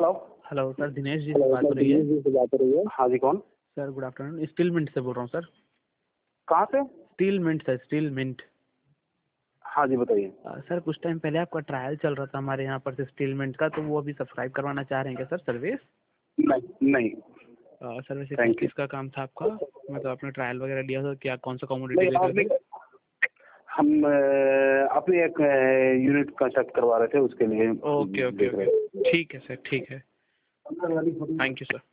Hello. Hello sir, Dinesh ji से बात हो रही है। हाँ जी, कौन? Sir good afternoon, steel mint से बोल रहा हूँ सर। कहाँ से? Steel mint sir, steel mint. हाँ जी, बताइए। सर कुछ टाइम पहले आपका ट्रायल चल रहा था हमारे यहाँ पर से स्टील मिंट का, तो वो अभी सब्सक्राइब करवाना चाह रहे हैं क्या सर सर्विस? नहीं। सर वैसे थैंक यू। किसका काम था आपका? मतलब आपने ट्रायल वगैरह लिया था, क्या कौन सा कमोडिटी नहीं, देख रहे थे? हम अपने एक यूनिट कंस्ट्रक्ट करवा रहे थे, उसके लिए ओके ओके देख रहे ओके, थे। ठीक है सर, ठीक है। Thank you sir.